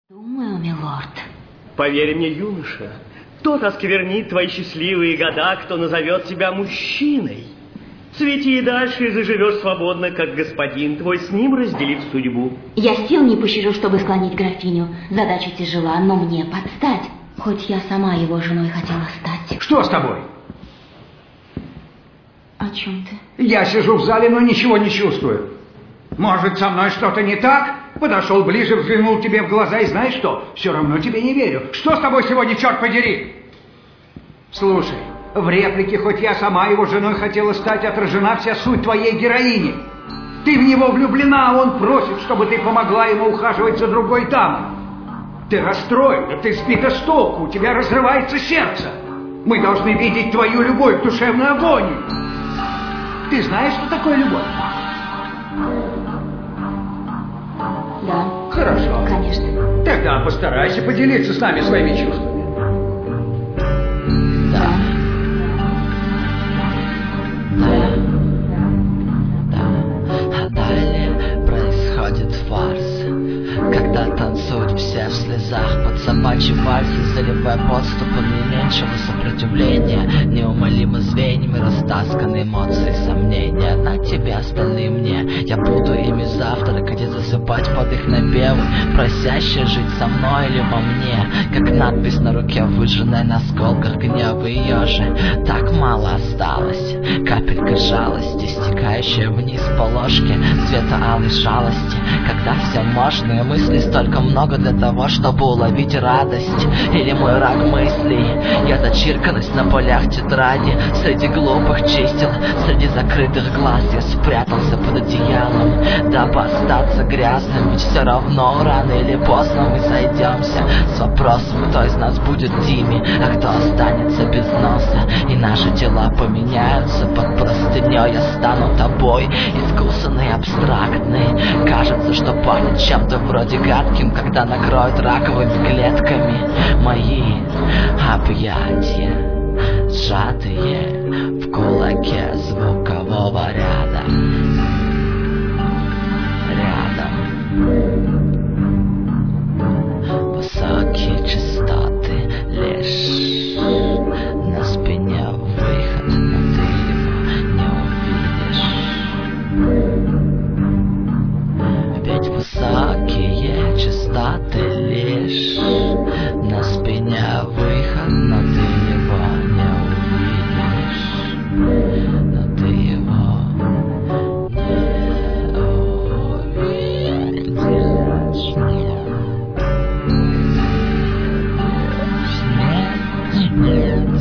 Думаю, милорд. Поверь мне, юноша, тот осквернит твои счастливые года, кто назовет тебя мужчиной. Цвети и дальше и заживешь свободно, как господин твой, с ним разделив судьбу. Я сил не пощажу, чтобы склонить графиню. Задача тяжела, но мне подстать. Хоть я сама его женой хотела стать. Что с тобой? О чем ты? Я сижу в зале, но ничего не чувствую. Может, со мной что-то не так? Подошел ближе, взглянул тебе в глаза и знаешь что? Все равно тебе не верю. Что с тобой сегодня, черт подери? Слушай, в реплике, хоть я сама его женой хотела стать, отражена вся суть твоей героини. Ты в него влюблена, а он просит, чтобы ты помогла ему ухаживать за другой дамой. Ты расстроена, ты сбита с толку, у тебя разрывается сердце. Мы должны видеть твою любовь, душевную агонию. Ты знаешь, что такое любовь? Да. Хорошо. Конечно. Тогда постарайся поделиться с нами своими чувствами. Да. А далее происходит фарс, когда танцуют все в слезах под собачьи вальсы, заливая подступы не меньшего сопротивления, неумолимо звеньями растасканы эмоции, сомнения. На тебе остальные мне, я буду ими завтра, где засыпать под их напевы, просящие жить со мной или во мне, как надпись на руке, выжженная на осколках гнева. Ее же так мало осталось, капелька жалости, стекающая вниз по ложке цвета алой жалости, когда все можно, и мыслей столько много для того, чтобы уловить радость. Или мой рак мыслей, я зачиркалась на полях тетради, среди глупых чисел, среди закрытых глаз я спрятался под одеялом, дабы остаться грязным, ведь все равно рано или поздно мы сойдемся с вопросом, кто из нас будет Тимми, а кто останется без носа, и наши тела поменяются под простыней. Я стану тобой, искусанный, абстрактный. Кажется, что пахнет чем-то вроде гадким, когда накроют раковыми клетками мои объятия, сжатые в кулаке звукового ряда. Рядом высокие частоты лишь на спине выход, но ты его не увидишь. Ведь высокие частоты лишь на спине выход, но ты его не увидишь. Но ты его не увидишь.